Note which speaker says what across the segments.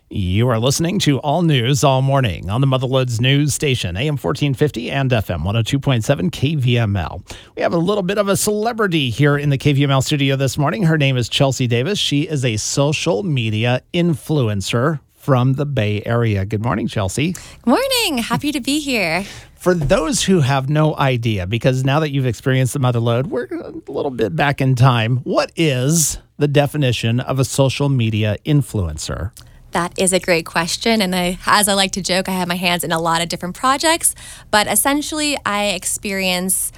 Speaker 1: You are listening to All News All Morning on the Motherloads News Station, AM 1450 and FM 102.7 KVML. We have a little bit of a celebrity here in the KVML studio this morning. Her name is Chelsea Davis. She is a social media influencer from the Bay Area. Good morning, Chelsea.
Speaker 2: Good morning. Happy to be here.
Speaker 1: For those who have no idea, because now that you've experienced the Motherload, we're a little bit back in time. What is the definition of a social media influencer?
Speaker 2: That is a great question. And as I like to joke, I have my hands in a lot of different projects. But essentially, I experience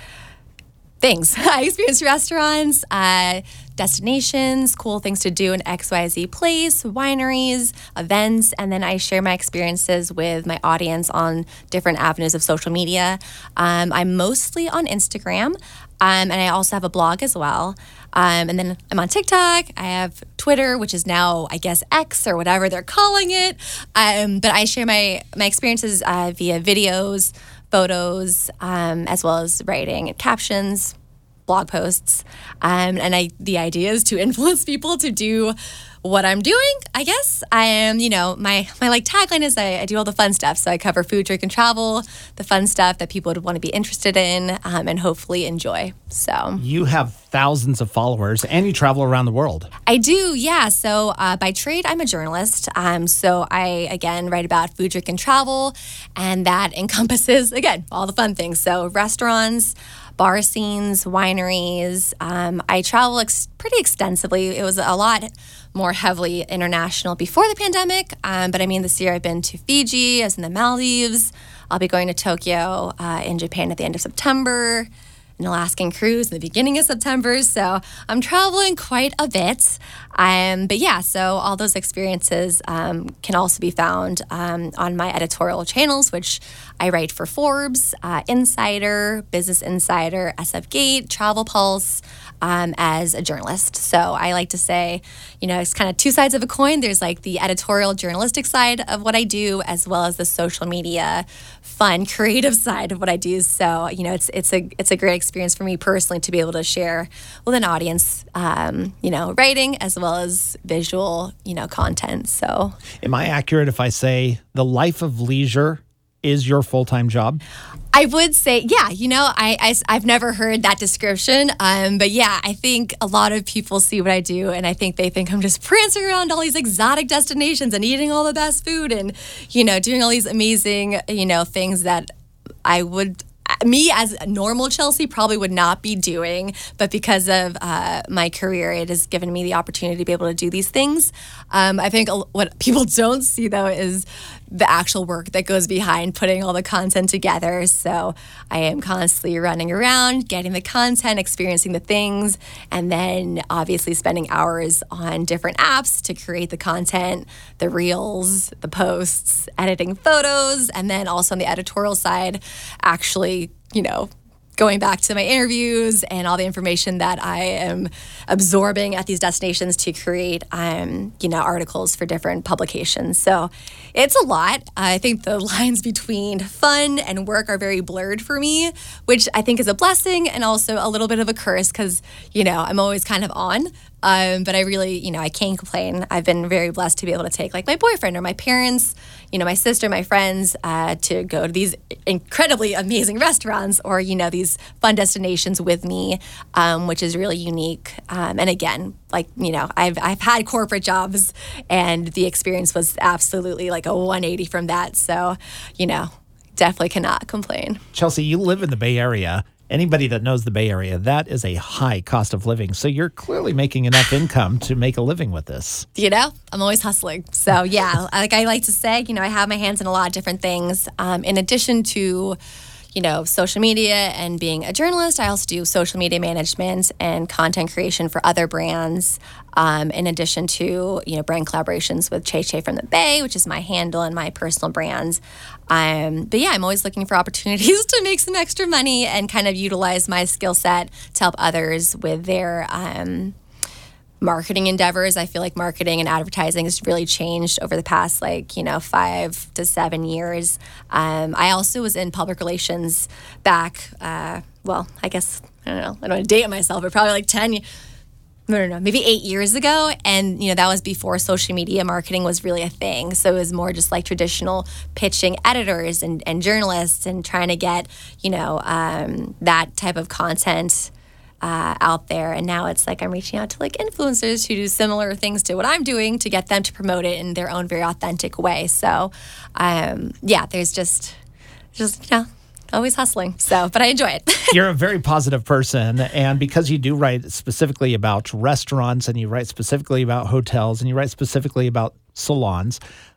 Speaker 2: things. I experience restaurants, destinations, cool things to do in XYZ place, wineries, events, and then I share my experiences with my audience on different avenues of social media. I'm mostly on Instagram, and I also have a blog as well. And then I'm on TikTok. I have Twitter, which is now, I guess, X or whatever they're calling it. But I share my experiences via videos, photos, as well as writing and captions, blog posts. And the idea is to influence people to do what I'm doing, I guess. I am, my tagline is I do all the fun stuff. So I cover food, drink, and travel, the fun stuff that people would want to be interested in and hopefully enjoy. So
Speaker 1: you have thousands of followers and you travel around the world.
Speaker 2: I do, yeah. So by trade, I'm a journalist. So I, again, write about food, drink, and travel. And that encompasses, again, all the fun things. So restaurants, bar scenes, wineries. I travel pretty extensively. It was a lot more heavily international before the pandemic. But I mean, this year I've been to Fiji, I was in the Maldives. I'll be going to Tokyo in Japan at the end of September, an Alaskan cruise in the beginning of September. So I'm traveling quite a bit. But yeah, so all those experiences can also be found on my editorial channels, which I write for Forbes, Insider, Business Insider, SF Gate, Travel Pulse, as a journalist. So I like to say, it's kind of two sides of a coin. There's like the editorial journalistic side of what I do, as well as the social media, fun, creative side of what I do. So, it's a great experience for me personally to be able to share with an audience, writing as well as visual, content. So
Speaker 1: am I accurate if I say the life of leisure is your full-time job?
Speaker 2: I would say, yeah, I've never heard that description. But yeah, I think a lot of people see what I do and I think they think I'm just prancing around all these exotic destinations and eating all the best food and, doing all these amazing, things that me as a normal Chelsea probably would not be doing, but because of my career, it has given me the opportunity to be able to do these things. I think what people don't see, though, is the actual work that goes behind putting all the content together. So I am constantly running around, getting the content, experiencing the things, and then obviously spending hours on different apps to create the content, the reels, the posts, editing photos, and then also on the editorial side, actually, going back to my interviews and all the information that I am absorbing at these destinations to create, articles for different publications. So it's a lot. I think the lines between fun and work are very blurred for me, which I think is a blessing and also a little bit of a curse because, I'm always kind of on. But I really, I can't complain. I've been very blessed to be able to take like my boyfriend or my parents, my sister, my friends, to go to these incredibly amazing restaurants or, these fun destinations with me, which is really unique. And again, I've had corporate jobs and the experience was absolutely like a 180 from that. So, definitely cannot complain.
Speaker 1: Chelsea, you live in the Bay Area. Anybody that knows the Bay Area, that is a high cost of living. So you're clearly making enough income to make a living with this.
Speaker 2: I'm always hustling. So yeah, like I like to say, I have my hands in a lot of different things. In addition to, social media and being a journalist, I also do social media management and content creation for other brands. In addition to, brand collaborations with Che Che from the Bay, which is my handle and my personal brands. But yeah, I'm always looking for opportunities to make some extra money and kind of utilize my skill set to help others with their marketing endeavors. I feel like marketing and advertising has really changed over the past 5 to 7 years. I also was in public relations back, I guess, I don't know, I don't want to date myself, but probably 10 no, maybe 8 years ago. And, that was before social media marketing was really a thing. So it was more just like traditional pitching editors and journalists and trying to get, that type of content out there. And now it's like I'm reaching out to like influencers who do similar things to what I'm doing to get them to promote it in their own very authentic way. So, there's just always hustling. But I enjoy it.
Speaker 1: You're a very positive person. And because you do write specifically about restaurants and you write specifically about hotels and you write specifically about salons,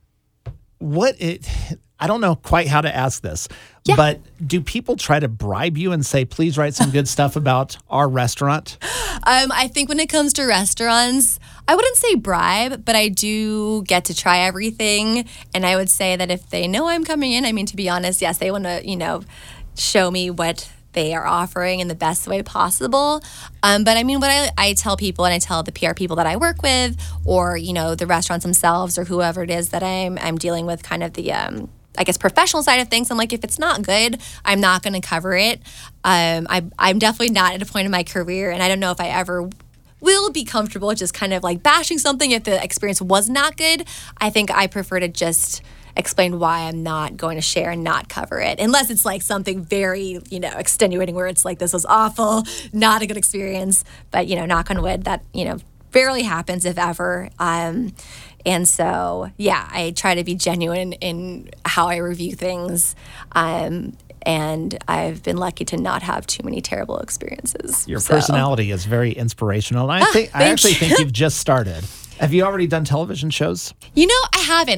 Speaker 1: I don't know quite how to ask this, but do people try to bribe you and say, please write some good stuff about our restaurant?
Speaker 2: I think when it comes to restaurants, I wouldn't say bribe, but I do get to try everything. And I would say that if they know I'm coming in, to be honest, yes, they want to, show me what they are offering in the best way possible. But what I tell people, and I tell the PR people that I work with, or, the restaurants themselves, or whoever it is that I'm dealing with, kind of the, professional side of things, I'm like, if it's not good, I'm not going to cover it. I'm definitely not at a point in my career, and I don't know if I ever will be comfortable just kind of like bashing something if the experience was not good. I think I prefer to just explain why I'm not going to share and not cover it, unless it's like something very, extenuating where it's like, this was awful, not a good experience. But, knock on wood, that, barely happens, if ever. And so, I try to be genuine in how I review things. And I've been lucky to not have too many terrible experiences.
Speaker 1: Your personality is very inspirational. And I actually think you've just started. Have you already done television shows?
Speaker 2: I haven't.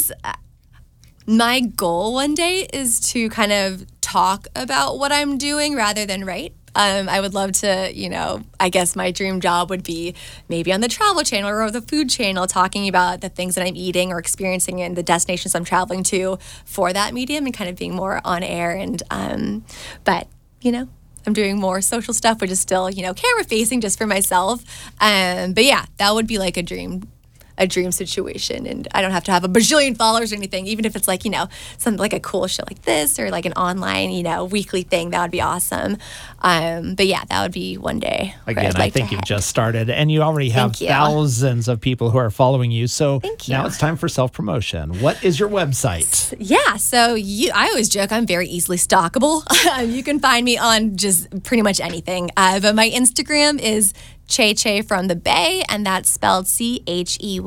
Speaker 2: My goal one day is to kind of talk about what I'm doing rather than write. I would love to, I guess my dream job would be maybe on the Travel Channel or the Food Channel, talking about the things that I'm eating or experiencing in the destinations I'm traveling to for that medium, and kind of being more on air. And, but, I'm doing more social stuff, which is still, camera facing just for myself. But that would be like a dream situation, and I don't have to have a bajillion followers or anything, even if it's like, something like a cool show like this, or like an online, weekly thing. That would be awesome. But that would be one day.
Speaker 1: Again, I think you've just started, and you already have thousands of people who are following you. So now it's time for self-promotion. What is your website?
Speaker 2: Yeah, so I always joke I'm very easily stalkable. You can find me on just pretty much anything. But my Instagram is Chey from the Bay, and that's spelled CHEY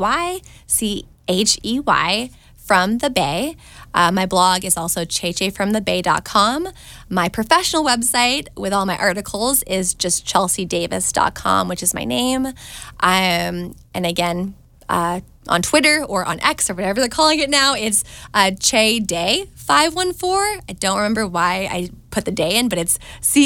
Speaker 2: from the Bay. My blog is also cheyfromthebay.com. My professional website with all my articles is just chelseadavis.com, which is my name. And again, on Twitter or on X or whatever they're calling it now, it's CheyDay514. I don't remember why I put the day in, but it's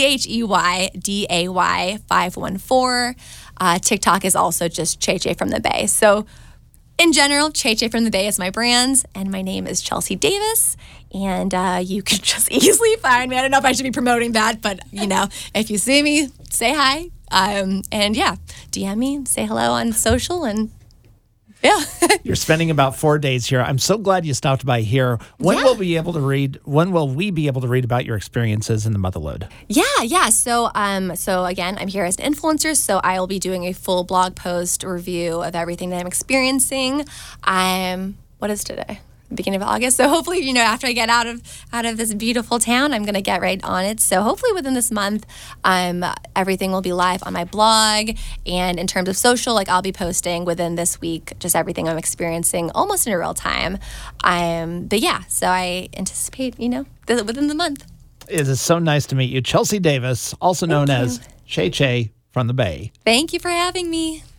Speaker 2: CheyDay514. TikTok is also just Chey from the Bay. So in general, Chey from the Bay is my brand, and my name is Chelsea Davis. And you can just easily find me. I don't know if I should be promoting that, but if you see me, say hi. And DM me, say hello on social, and
Speaker 1: You're spending about 4 days here. I'm so glad you stopped by here. When will we be able to read about your experiences in the Motherlode?
Speaker 2: Yeah. So again, I'm here as an influencer, so I will be doing a full blog post review of everything that I'm experiencing. What is today? Beginning of August. So hopefully, after I get out of this beautiful town, I'm going to get right on it. So hopefully within this month, everything will be live on my blog. And in terms of social, I'll be posting within this week, just everything I'm experiencing almost in real time. So I anticipate, within the month.
Speaker 1: It is so nice to meet you. Chelsea Davis, also known as Chey from the Bay.
Speaker 2: Thank you for having me.